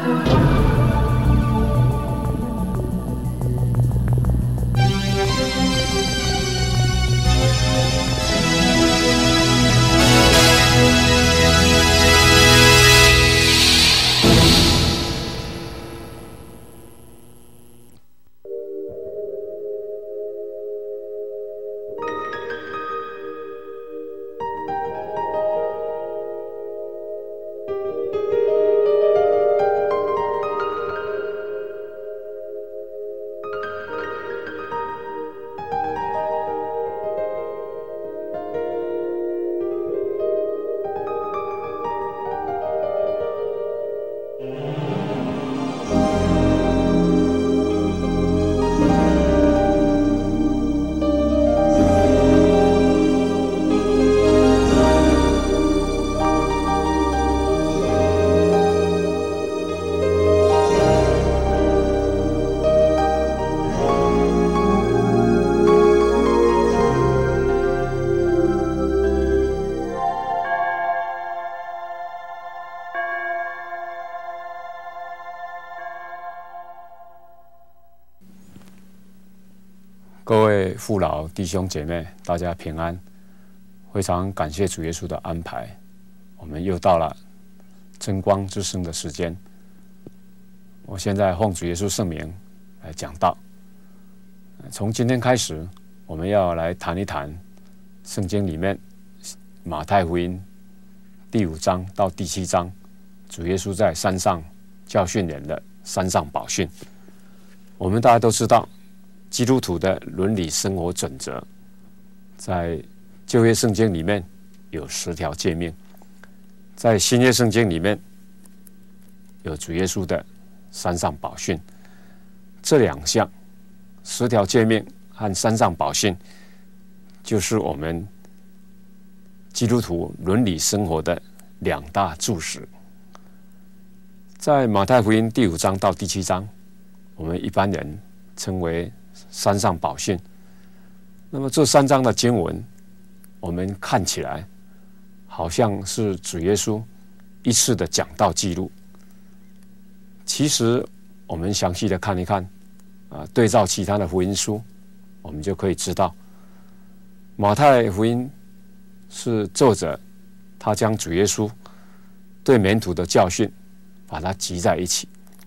各位父老弟兄姐妹，大家平安！非常感谢主耶稣的安排，我们又到了真光之声的时间。我现在奉主耶稣圣名来讲道。从今天开始，我们要来谈一谈圣经里面马太福音第5章到第7章，主耶稣在山上教训人的山上宝训。我们大家都知道，基督徒的伦理生活准则，在旧约圣经里面有10条诫命，在新约圣经里面有主耶稣的山上宝训。这2项10条诫命和山上宝训，就是我们基督徒伦理生活的2大柱石。在马太福音第5章到第7章，我们一般人称为山上宝训。那么这3章的经文，我们看起来好像是主耶稣一次的讲道记录。其实我们详细的看一看，对照其他的福音书，我们就可以知道，马太福音是作者他将主耶稣对门徒的教训把它集在一起。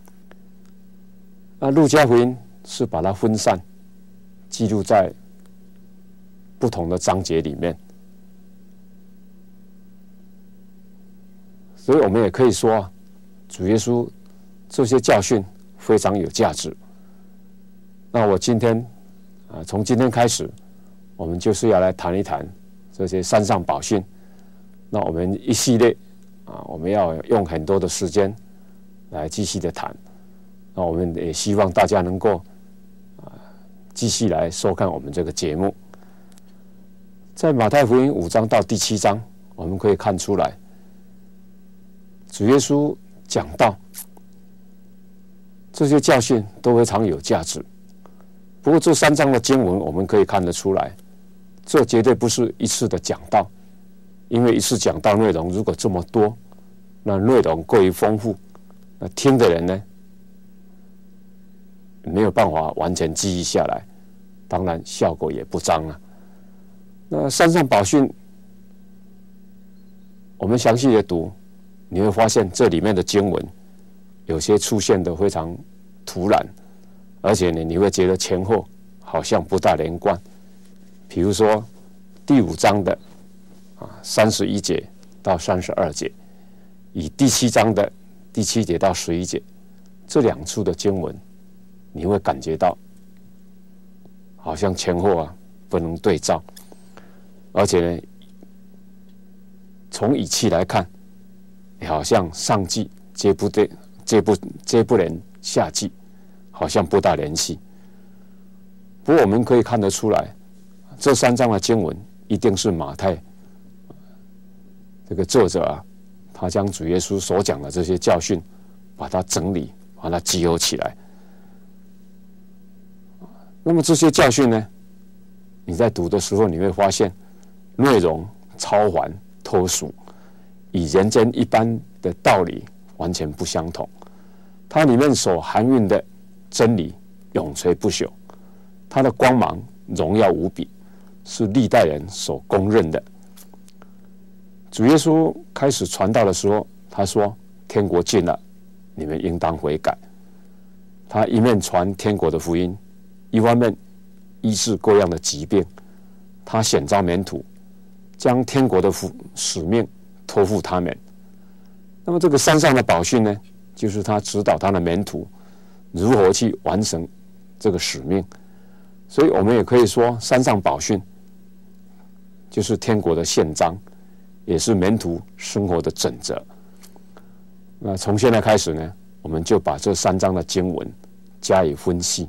那路加福音是把它分散记录在不同的章节里面，所以我们也可以说，主耶稣这些教训非常有价值。那我今天从今天开始，我们就是要来谈一谈这些山上宝训。那我们一系列我们要用很多的时间来继续的谈。那我们也希望大家能够继续来收看我们这个节目。在马太福音5章到第7章，我们可以看出来，主耶稣讲道，这些教训都非常有价值。不过这3章的经文，我们可以看得出来，这绝对不是一次的讲道，因为一次讲道内容如果这么多，那内容过于丰富，那听的人呢，没有办法完全记忆下来，当然效果也不彰了。那山上宝训，我们详细的读，你会发现这里面的经文有些出现的非常突然，而且呢，你会觉得前后好像不大连贯。比如说第5章的31节到32节，以第7章的第7节到11节，这2处的经文，你会感觉到好像前后不能对照，而且呢，从语气来看，也好像上句接不连下句，好像不大联系。不过我们可以看得出来，这3章的经文一定是马太这个作者他将主耶稣所讲的这些教训，把它整理，把它集合起来。那么这些教训呢，你在读的时候，你会发现内容超凡脱俗，与人间一般的道理完全不相同。 它里面所含蕴的真理永垂不朽，它的光芒荣耀无比，是历代人所公认的。主耶稣开始传道的时候，他说：“天国近了，你们应当悔改。”他一面传天国的福音，一方面医治各样的疾病。他选召门徒，将天国的使命托付他们。那么这个山上的宝训呢，就是他指导他的门徒如何去完成这个使命。所以我们也可以说，山上宝训就是天国的宪章，也是门徒生活的准则。那从现在开始呢，我们就把这3章的经文加以分析。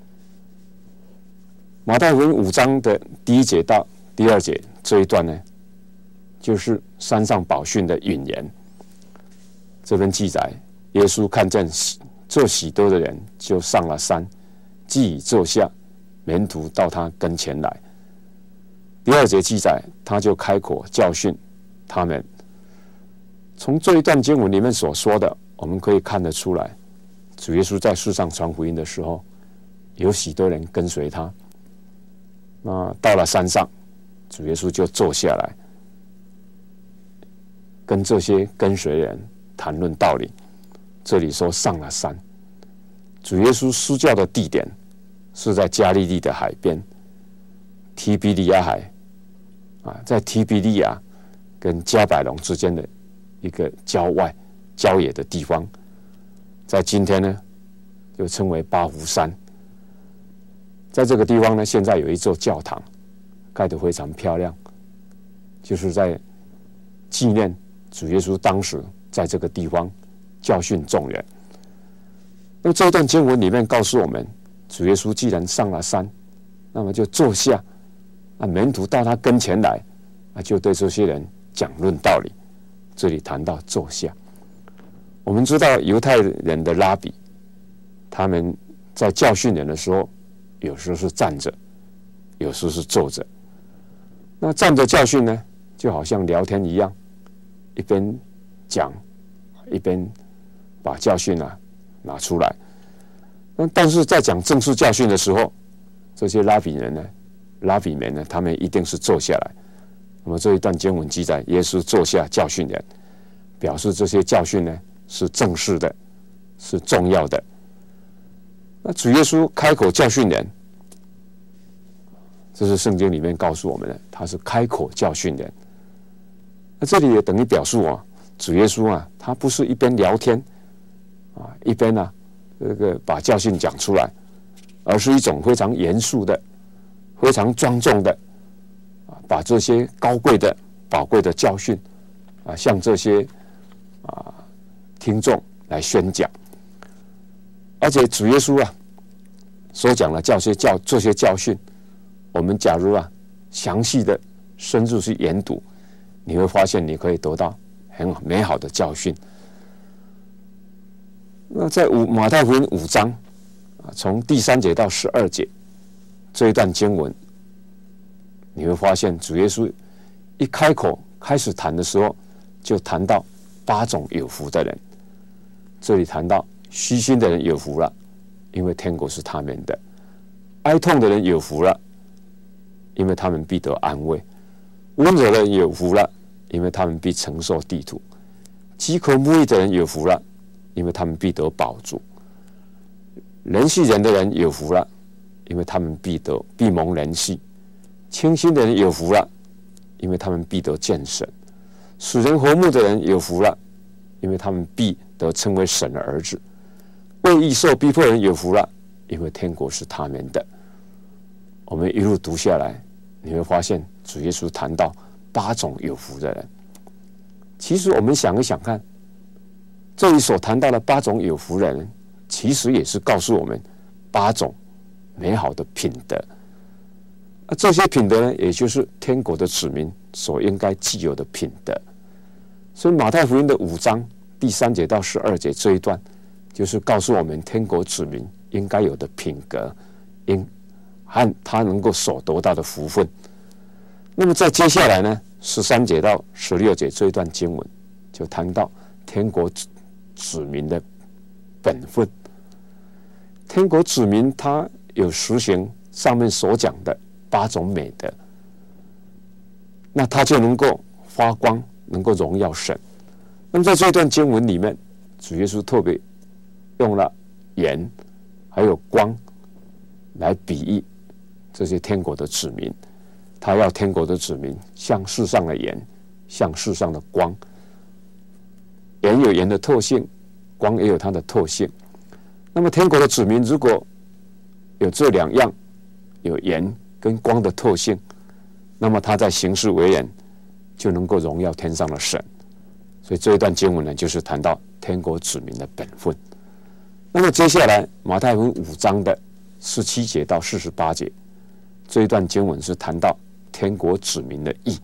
马太福音5章的第1节到第2节这一段呢，就是山上宝训的引言。这边记载，耶稣看见这许多的人，就上了山，既已坐下，门徒到他跟前来。第2节记载，他就开口教训他们。从这一段经文里面所说的，我们可以看得出来，主耶稣在世上传福音的时候，有许多人跟随他。那到了山上，主耶稣就坐下来，跟这些跟随人谈论道理。这里说上了山，主耶稣施教的地点是在加利利的海边，提比利亚海在提比利亚跟加百隆之间的一个郊野的地方，在今天呢就称为巴湖山。在这个地方呢，现在有一座教堂，盖得非常漂亮，就是在纪念主耶稣当时在这个地方教训众人。那么这段经文里面告诉我们，主耶稣既然上了山，那么就坐下，门徒到他跟前来，就对这些人讲论道理。这里谈到坐下，我们知道犹太人的拉比，他们在教训人的时候，有时候是站着，有时候是坐着。那站着教训呢，就好像聊天一样，一边讲一边把教训拿出来。但是在讲正式教训的时候，这些拉比们呢，他们一定是坐下来。那么这一段经文记载，耶稣坐下教训人，表示这些教训呢是正式的，是重要的。那主耶稣开口教训人，这是圣经里面告诉我们的，他是开口教训人。那这里也等于表述主耶稣他不是一边聊天一边把教训讲出来，而是一种非常严肃的、非常庄重的把这些高贵的、宝贵的教训向这些听众来宣讲。而且主耶稣所讲的这些教训，我们假如详细的深入去研读，你会发现你可以得到很美好的教训。那在马太福音5章从第3节到12节这一段经文，你会发现主耶稣一开口开始谈的时候，就谈到8种有福的人。这里谈到虚心的人有福了，因为天国是他们的；哀痛的人有福了，因为他们必得安慰；温柔的人有福了，因为他们必承受地土；饥渴慕义的人有福了，因为他们必得饱足；仁恤人的人有福了，因为他们必蒙仁恤；清心的人有福了，因为他们必得见神；使人和睦的人有福了，因为他们必得称为神的儿子；为义受逼迫的人有福了，因为天国是他们的。我们一路读下来，你会发现主耶稣谈到8种有福的人。其实我们想一想看，这里所谈到的8种有福的人，其实也是告诉我们8种美好的品德。这些品德呢，也就是天国的子民所应该具有的品德。所以马太福音的5章第3节到12节这一段，就是告诉我们天国子民应该有的品格，和他能够所得到的福分。那么在接下来呢，13节到16节这一段经文，就谈到天国子民的本分。天国子民他有实行上面所讲的8种美德，那他就能够发光，能够荣耀神。那么在这段经文里面，主耶稣特别用了盐还有光来比喻这些天国的子民。他要天国的子民像世上的盐，像世上的光。盐有盐的特性，光也有它的特性。那么天国的子民如果有这2样，有盐跟光的特性，那么他在行事为人就能够荣耀天上的神。所以这一段经文呢，就是谈到天国子民的本分。那么接下来马太福音5章的17节到48节，这一段经文是谈到天国子民的义。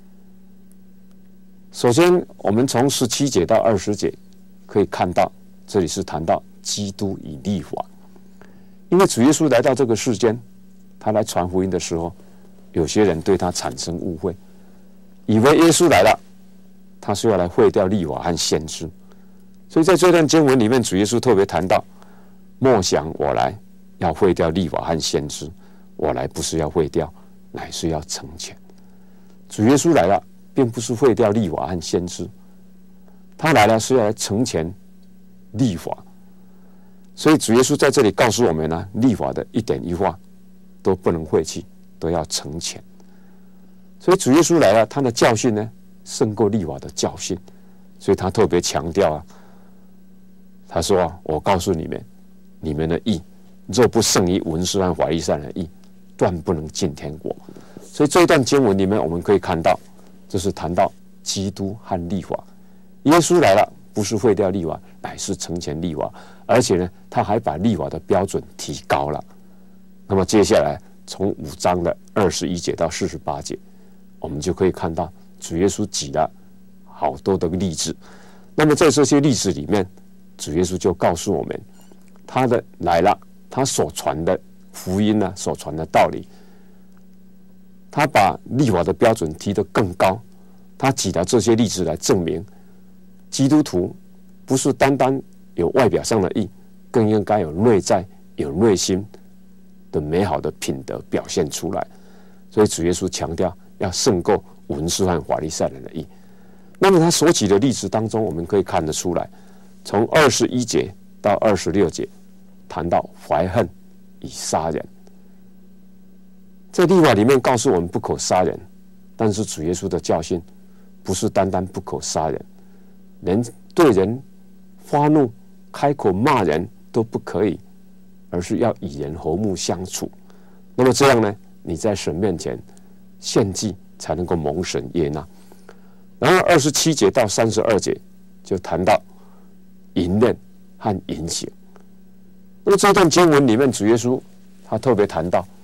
首先我们从17节到20节可以看到，这里是谈到基督与律法。因为主耶稣来到这个世间，他来传福音的时候，有些人对他产生误会，以为耶稣来了，他是要来废掉律法和先知。所以在这段经文里面，主耶稣特别谈到，莫想我来要废掉律法和先知，我来不是要废掉，乃是要成全。主耶稣来了，并不是废掉律法和先知，他来了是要来成全律法。所以主耶稣在这里告诉我们呢，律法的一点一画都不能废弃，都要成全。所以主耶稣来了，他的教训呢胜过律法的教训。所以他特别强调他说我告诉你们，你们的义若不胜于文士和法利赛人的义，断不能进天国。所以这一段经文里面我们可以看到，这是谈到基督和律法。耶稣来了，不是废掉律法，乃是成全律法。而且呢，他还把律法的标准提高了。那么接下来从5章的21节到48节，我们就可以看到主耶稣举了好多的例子。那么在这些例子里面，主耶稣就告诉我们，他的来了，他所传的福音呢，所传的道理，他把律法的标准提得更高。他举了这些例子来证明，基督徒不是单单有外表上的义，更应该有内在、有内心的美好的品德表现出来。所以主耶稣强调要胜过文士和法利赛人的义。那么他所举的例子当中，我们可以看得出来，从21节到26节谈到怀恨与杀人。在律法里面告诉我们不可杀人，但是主耶稣的教训不是单单不可杀人，连对人发怒开口骂人都不可以，而是要与人和睦相处。那么这样呢，你在神面前献祭才能够蒙神悦纳。然后27节到32节就谈到淫恋和淫行。那么这段经文里面，主耶稣他特别谈到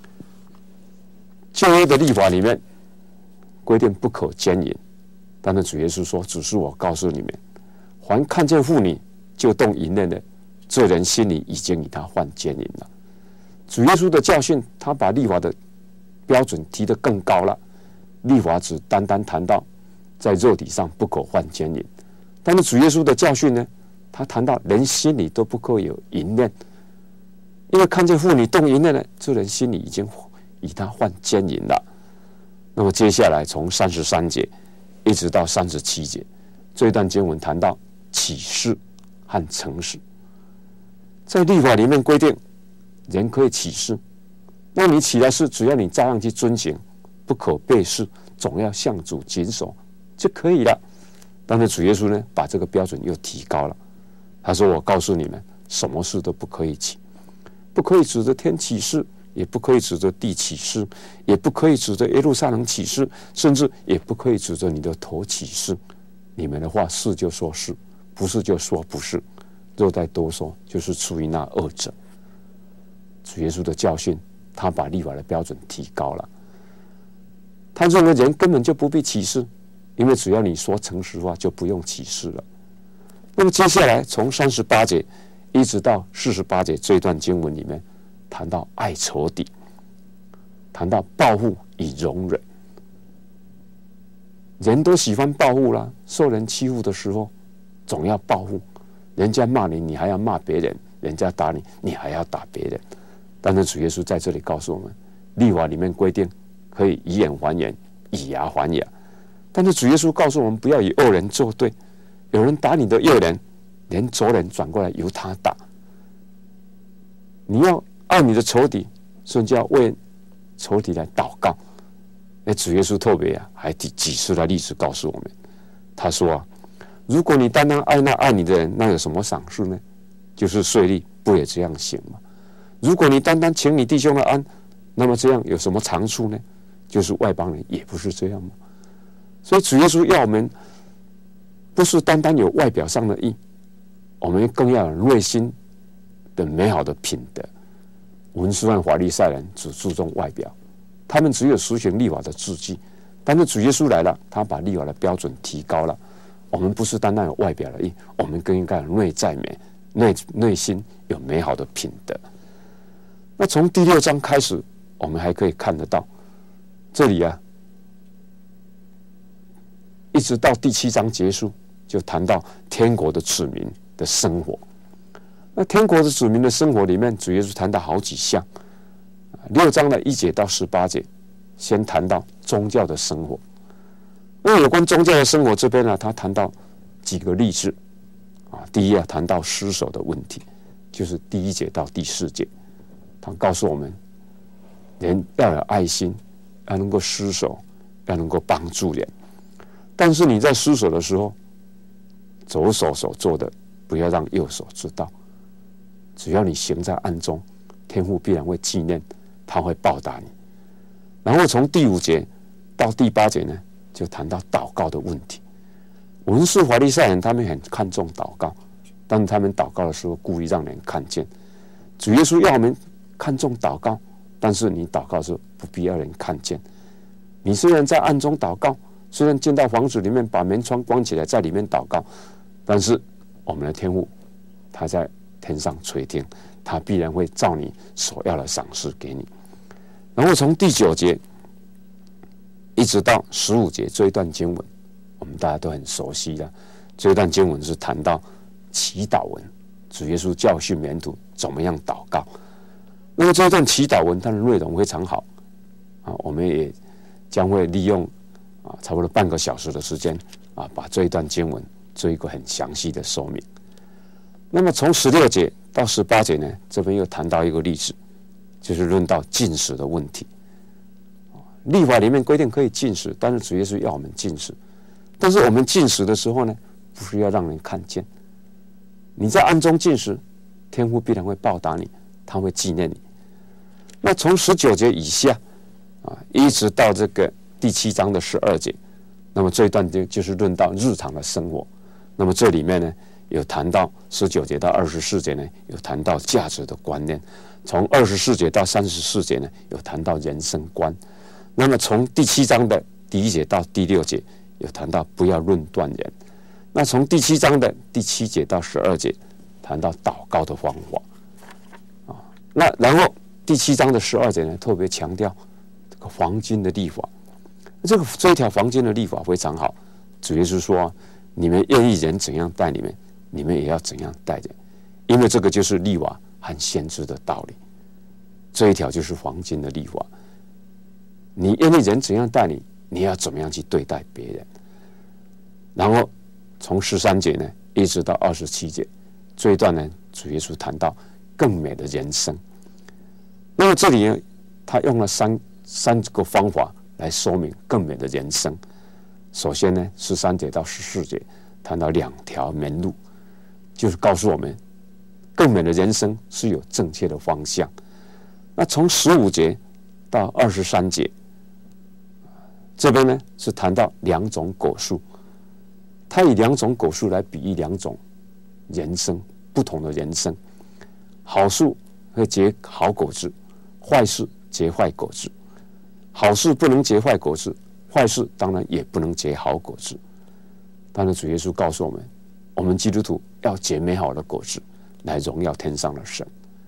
旧约的律法里面规定不可奸淫，但是主耶稣说，只是我告诉你们，凡看见妇女就动淫念的，这人心里已经与他犯奸淫了。主耶稣的教训，他把律法的标准提得更高了。律法只单单谈到在肉体上不可犯奸淫，但是主耶稣的教训呢，他谈到人心里都不可有淫念，因为看见妇女动淫念呢，这人心里已经与他犯奸淫了。那么接下来从33节一直到37节，这一段经文谈到启示和诚实。在律法里面规定人可以起誓，那你起来誓，只要你照样去遵行，不可背誓，总要向主谨守就可以了。但是主耶稣呢，把这个标准又提高了。他说，我告诉你们，什么事都不可以起，不可以指着天起誓，也不可以指着地起誓，也不可以指着耶路撒冷起誓，甚至也不可以指着你的头起誓。你们的话是就说是，不是就说不是，若再多说，就是出于那恶者。主耶稣的教训，他把律法的标准提高了。他认为人根本就不必起誓，因为只要你说诚实话，就不用起誓了。那么接下来从38节一直到48节这一段经文里面，谈到爱仇敌，谈到报复与容忍。人都喜欢报复啦，受人欺负的时候总要报复， 人家骂你，你还要骂别人；人家打你，你还要打别人。但是主耶稣在这里告诉我们，律法里面规定可以以眼还眼，以牙还牙。但是主耶稣告诉我们，不要与恶人作对。有人打你的右脸，连左脸转过来由他打。你要爱你的仇敌，甚至要为仇敌来祷告。那主耶稣特别还举出了例子告诉我们，他说如果你单单爱那爱你的人，那有什么赏赐呢？就是税吏不也这样行吗？如果你单单请你弟兄的安，那么这样有什么长处呢？就是外邦人也不是这样吗？所以主耶稣要我们不是单单有外表上的义，我们更要有内心的美好的品德。文士和法利赛人只注重外表，他们只有实行律法的字句，但是主耶稣来了，他把律法的标准提高了。我们不是单单有外表的义，我们更应该有内在美，内心有美好的品德。那从第6章开始，我们还可以看得到，这里一直到第7章结束，就谈到天国的子民的生活。那天国的子民的生活里面，主耶稣谈到好几项。6章的1节到18节，先谈到宗教的生活。那有关宗教的生活这边呢，他谈到几个例子第一谈到施舍的问题，就是第1节到第4节，他告诉我们，人要有爱心，要能够施舍，要能够帮助人。但是你在施舍的时候，左手所做的不要让右手知道。只要你行在暗中，天父必然会纪念，他会报答你。然后从第5节到第8节呢，就谈到祷告的问题。文士法利赛人他们很看重祷告，但他们祷告的时候故意让人看见。主耶稣要我们看重祷告，但是你祷告的时候不必要人看见。你虽然在暗中祷告，虽然进到房子里面把门窗关起来，在里面祷告，但是我们的天父他在天上垂听，他必然会照你所要的赏赐给你。然后从第9节一直到15节这一段经文，我们大家都很熟悉的。这一段经文是谈到祈祷文，主耶稣教训门徒怎么样祷告。那么这一段祈祷文它的内容非常好我们也将会利用差不多半个小时的时间把这一段经文做一个很详细的说明。那么从16节到18节呢，这边又谈到一个例子，就是论到禁食的问题。律法里面规定可以禁食，但是主耶稣要我们禁食。但是我们禁食的时候呢，不是要让人看见。你在暗中禁食，天父必然会报答你，他会纪念你。那从19节以下一直到这个第7章的12节，那么这一段就是论到日常的生活。那么这里面呢，有谈到19节到24节呢，有谈到价值的观念；从24节到34节呢，有谈到人生观。那么从第7章的第1节到第6节，有谈到不要论断人。那从第7章的第7节到12节，谈到祷告的方法那然后第7章的12节呢，特别强调这个黄金的律法。这一条黄金的律法非常好。主耶稣说，你们愿意人怎样待你们，你们也要怎样待人，因为这个就是律法和先知的道理。这一条就是黄金的律法。你愿意人怎样待你，你要怎么样去对待别人。然后从13节呢一直到27节，这一段呢，主耶稣谈到更美的人生。那么这里呢，他用了三个方法来说明更美的人生。首先呢，13节到14节谈到2条门路，就是告诉我们更美的人生是有正确的方向。那从15节到23节，这边呢是谈到2种果树，他以2种果树来比喻2种人生，不同的人生。好树会结好果子，坏树结坏果子。好树不能结坏果子，坏树当然也不能结好果子。但是主耶稣告诉我们，我们基督徒要结美好的果子，来荣耀天上的神。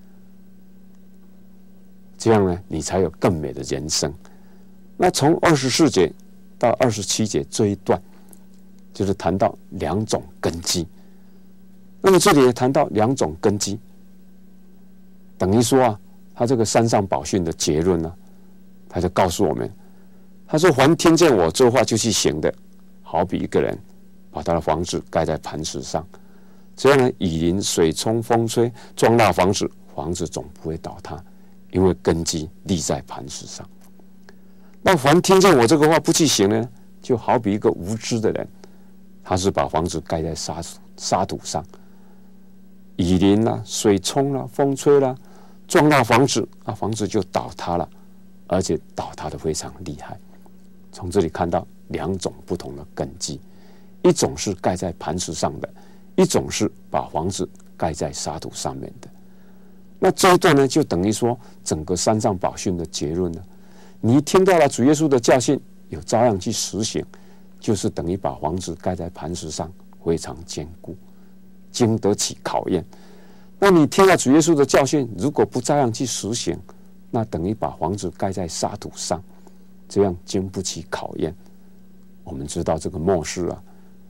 这样呢，你才有更美的人生。那从24节到27节这一段，就是谈到2种根基。 那么这里也谈到2种根基，等于说啊，他这个山上宝训的结论呢，他就告诉我们，他说：“凡听见我这话就去行的，好比一个人把他的房子盖在磐石上，这样呢，雨淋、水冲、风吹，撞那房子，房子总不会倒塌，因为根基立在磐石上。那凡听见我这个话不去行呢，就好比一个无知的人，他是把房子盖在沙土上，雨淋啦、水冲啦、风吹啦，撞那房子，房子就倒塌了，而且倒塌的非常厉害。”从这里看到2种不同的根基，一种是盖在磐石上的，一种是把房子盖在沙土上面的。那这一段呢，就等于说整个山上宝训的结论呢，你听到了主耶稣的教训，有照样去实行，就是等于把房子盖在磐石上，非常坚固，经得起考验。那你听了主耶稣的教训，如果不照样去实行，那等于把房子盖在沙土上，这样经不起考验。我们知道这个末世啊，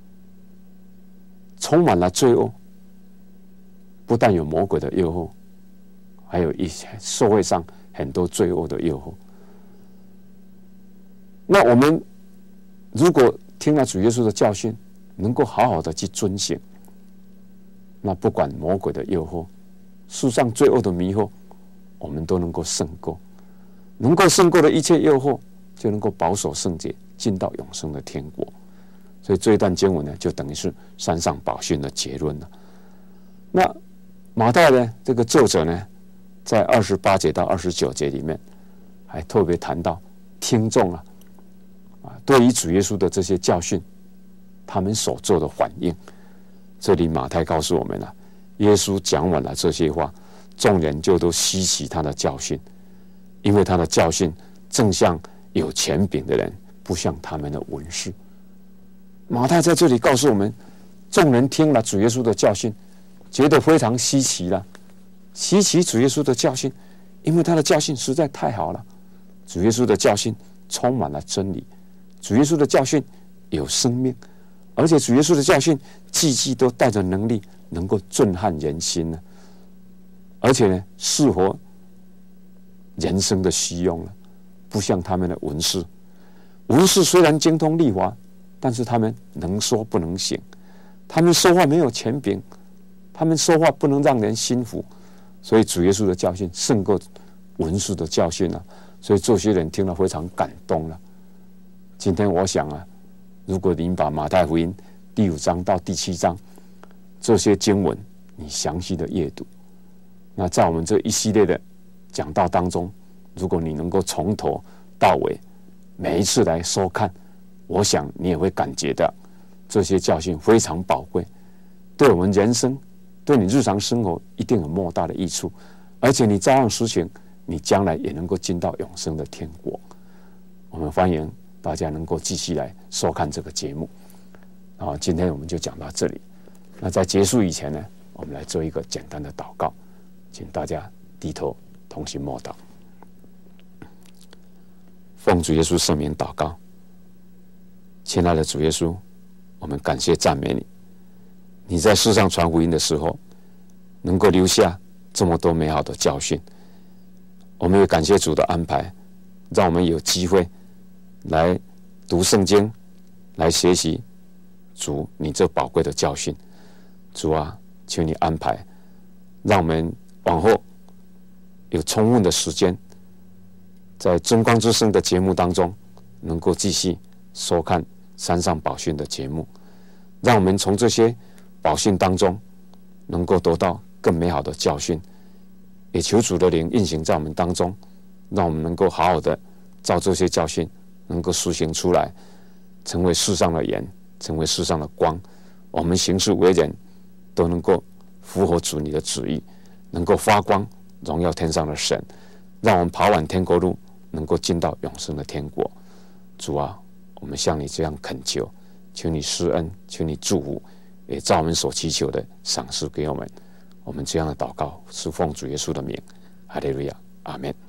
充满了罪恶，不但有魔鬼的诱惑，还有一些社会上很多罪恶的诱惑。那我们如果听了主耶稣的教训，能够好好的去遵行，那不管魔鬼的诱惑，世上罪恶的迷惑，我们都能够胜过。能够胜过的一切诱惑，就能够保守圣洁，进到永生的天国。所以这一段经文呢，就等于是山上宝训的结论了。那马太呢，这个作者呢，在28节到29节里面，还特别谈到听众对于主耶稣的这些教训，他们所做的反应。这里马太告诉我们了，耶稣讲完了这些话，众人就都稀奇他的教训，因为他的教训正像有权柄的人，不像他们的文士。马太在这里告诉我们，众人听了主耶稣的教训，觉得非常稀奇了，稀奇主耶稣的教训，因为他的教训实在太好了。主耶稣的教训充满了真理，主耶稣的教训有生命，而且主耶稣的教训句句都带着能力，能够震撼人心呢，而且呢，适合人生的需用了，不像他们的文士。文士虽然精通律法，但是他们能说不能行，他们说话没有权柄，他们说话不能让人心服，所以主耶稣的教训胜过文士的教训啊，所以这些人听了非常感动了。今天我想啊，如果您把马太福音第5章到第7章这些经文你详细的阅读，那在我们这一系列的讲道当中，如果你能够从头到尾每一次来收看，我想你也会感觉到这些教训非常宝贵，对我们人生，对你日常生活一定有莫大的益处，而且你照样实行，你将来也能够进到永生的天国。我们欢迎大家能够继续来收看这个节目。今天我们就讲到这里。那在结束以前呢，我们来做一个简单的祷告，请大家低头同心默祷。奉主耶稣圣名祷告。亲爱的主耶稣，我们感谢赞美你，你在世上传福音的时候，能够留下这么多美好的教训。我们也感谢主的安排，让我们有机会来读圣经，来学习主你这宝贵的教训。主啊，求你安排，让我们往后有充分的时间，在真光之声的节目当中，能够继续收看山上宝训的节目，让我们从这些宝训当中能够得到更美好的教训，也求主的灵运行在我们当中，让我们能够好好的照这些教训能够实行出来，成为世上的盐，成为世上的光。我们行事为人都能够符合主你的旨意，能够发光荣耀天上的神，让我们跑完天国路，能够进到永生的天国。主啊，我们向你这样恳求，求你施恩，求你祝福，也照我们所祈求的赏赐给我们。我们这样的祷告是奉主耶稣的名，哈利路亚，阿们。